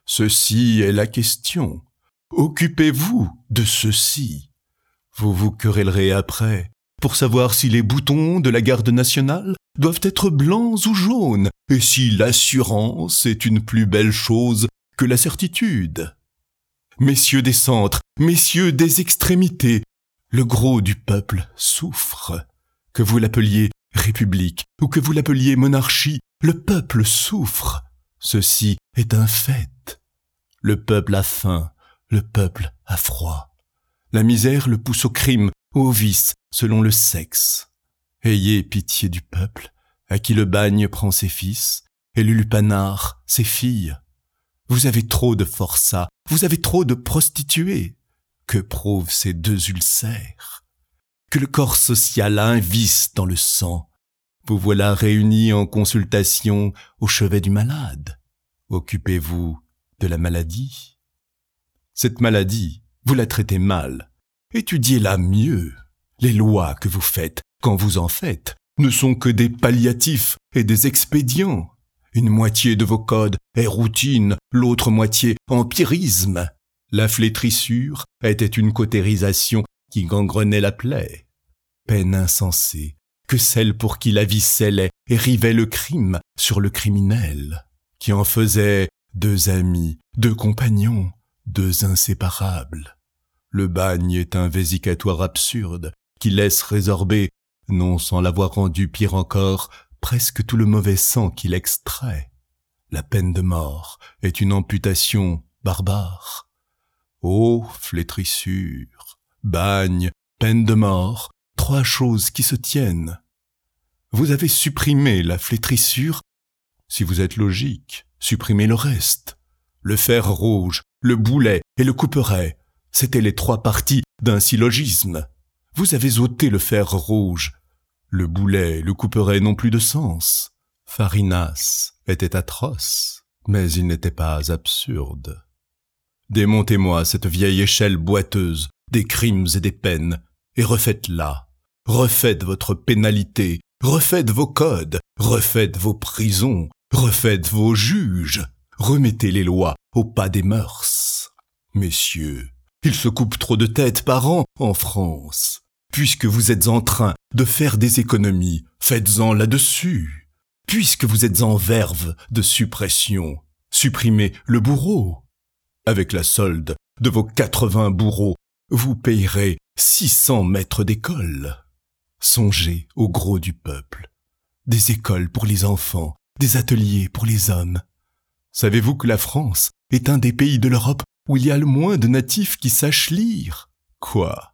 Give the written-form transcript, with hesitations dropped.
Ceci est la question. Occupez-vous de ceci. Vous vous querellerez après pour savoir si les boutons de la garde nationale doivent être blancs ou jaunes et si l'assurance est une plus belle chose que la certitude. Messieurs des centres, messieurs des extrémités, le gros du peuple souffre. Que vous l'appeliez république ou que vous l'appeliez monarchie, le peuple souffre. Ceci est un fait. Le peuple a faim, le peuple a froid. La misère le pousse au crime, au vice, selon le sexe. Ayez pitié du peuple, à qui le bagne prend ses fils, et le lupanar ses filles. Vous avez trop de forçats, vous avez trop de prostituées. Que prouvent ces deux ulcères? Que le corps social a un vice dans le sang. Vous voilà réunis en consultation au chevet du malade. Occupez-vous de la maladie. Cette maladie, vous la traitez mal. Étudiez-la mieux. Les lois que vous faites, quand vous en faites, ne sont que des palliatifs et des expédients. Une moitié de vos codes est routine, l'autre moitié empirisme. La flétrissure était une cautérisation qui gangrenait la plaie. Peine insensée que celle pour qui la vie scellait et rivait le crime sur le criminel, qui en faisait deux amis, deux compagnons, deux inséparables. Le bagne est un vésicatoire absurde qui laisse résorber, non sans l'avoir rendu pire encore, presque tout le mauvais sang qu'il extrait. La peine de mort est une amputation barbare. Ô flétrissure, bagne, peine de mort, trois choses qui se tiennent. Vous avez supprimé la flétrissure. Si vous êtes logique, supprimez le reste. Le fer rouge, le boulet et le couperet, c'étaient les trois parties d'un syllogisme. Vous avez ôté le fer rouge. Le boulet et le couperet n'ont plus de sens. Farinas était atroce, mais il n'était pas absurde. Démontez-moi cette vieille échelle boiteuse des crimes et des peines, et refaites-la. Refaites votre pénalité, refaites vos codes, refaites vos prisons, refaites vos juges, remettez les lois au pas des mœurs. Messieurs, il se coupe trop de têtes par an en France. Puisque vous êtes en train de faire des économies, faites-en là-dessus. Puisque vous êtes en verve de suppression, supprimez le bourreau. Avec la solde de vos 80 bourreaux, vous payerez 600 maîtres d'école. Songez au gros du peuple. Des écoles pour les enfants, des ateliers pour les hommes. Savez-vous que la France est un des pays de l'Europe où il y a le moins de natifs qui sachent lire? Quoi?